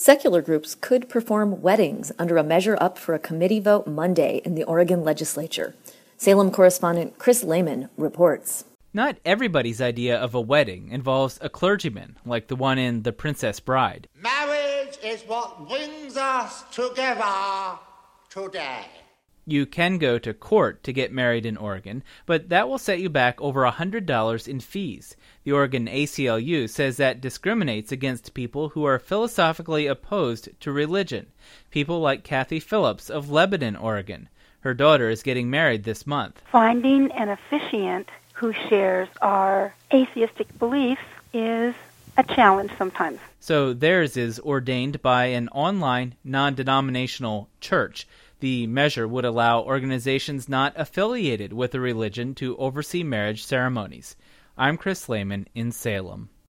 Secular groups could perform weddings under a measure up for a committee vote Monday in the Oregon legislature. Salem correspondent Chris Lehman reports. Not everybody's idea of a wedding involves a clergyman, like the one in The Princess Bride. Marriage is what brings us together today. You can go to court to get married in Oregon, but that will set you back over $100 in fees. The Oregon ACLU says that discriminates against people who are philosophically opposed to religion, people like Kathy Phillips of Lebanon, Oregon. Her daughter is getting married this month. Finding an officiant who shares our atheistic beliefs is a challenge sometimes. So theirs is ordained by an online, non-denominational church. The measure would allow organizations not affiliated with a religion to oversee marriage ceremonies. I'm Chris Lehman in Salem.